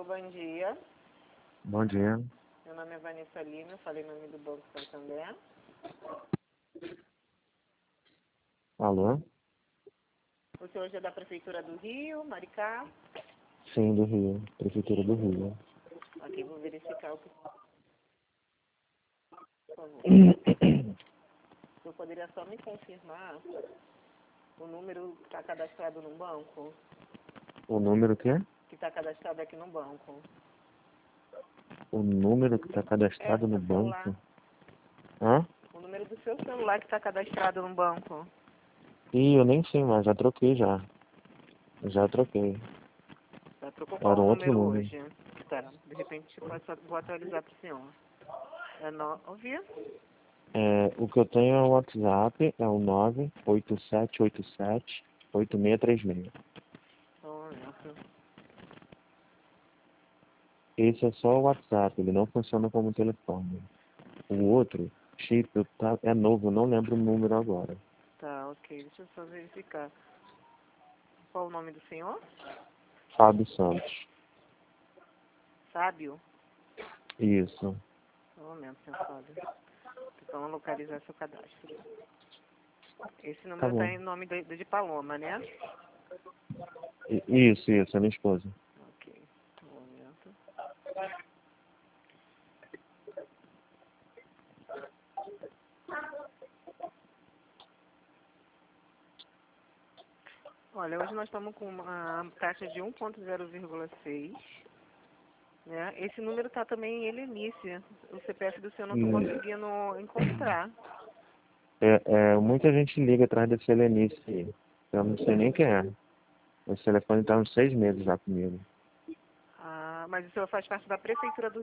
bom dia. Bom dia. Meu nome é Vanessa Lima, eu falei em nome do Banco Santander. Alô? O senhor é da Prefeitura do Rio, Maricá? Sim, do Rio. Prefeitura do Rio. Ok, vou verificar o que... Por favor. O senhor poderia só me confirmar o número que está cadastrado no banco? O número que é? Que está cadastrado aqui no banco. O número que está cadastrado do no seu celular. banco? Hã? O número do seu celular que está cadastrado no banco. Ih, eu nem sei mais, já troquei já. Já troquei. Já trocou Era qual o um outro número número. hoje? Tá, de repente vou atualizar para o senhor. É 9... O que eu tenho é o WhatsApp, é o 98787-8636. Esse é só o WhatsApp, ele não funciona como telefone. O outro, chip, é novo, eu não lembro o número agora. Tá, ok. Deixa eu só verificar. Qual o nome do senhor? Fábio Santos. Sábio? Isso. Um momento, senhor Fábio. Vamos localizar seu cadastro. Esse Tá número está bom. em nome de Paloma, né? Isso, é minha esposa. Ok. Um momento. Olha, hoje nós estamos com uma taxa de 1,0,6. Né? Esse número está também em Helenice. O CPF do senhor não estou conseguindo encontrar. Muita gente liga atrás desse Helenice aí. Eu não sei nem quem é. Esse telefone está uns 6 meses já comigo. Mas o senhor faz parte da Prefeitura do